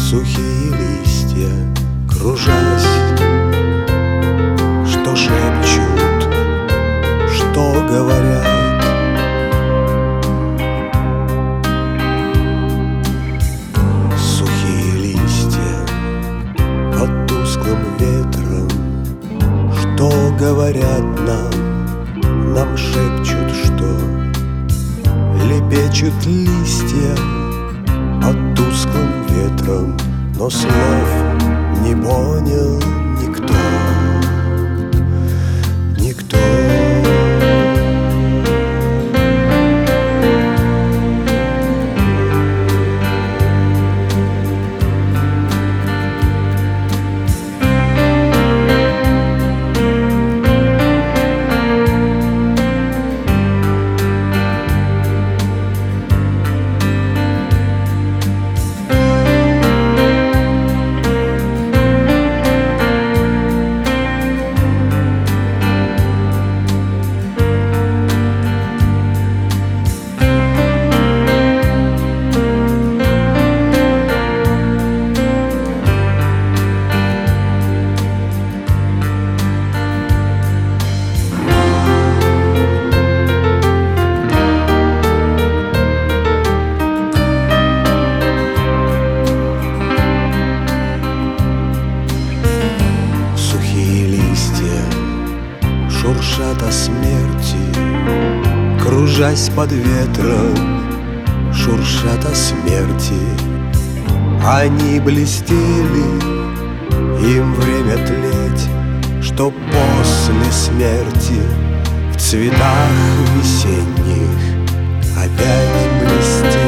Сухие листья, кружась, что шепчут, что говорят. Сухие листья под тусклым ветром, что говорят нам, нам шепчут, что лепечут листья под тусклым ветром, но слов не понял никто, никто. Шуршат о смерти, кружась под ветром, шуршат о смерти. Они блестели, им время тлеть, что после смерти в цветах весенних опять блестеть.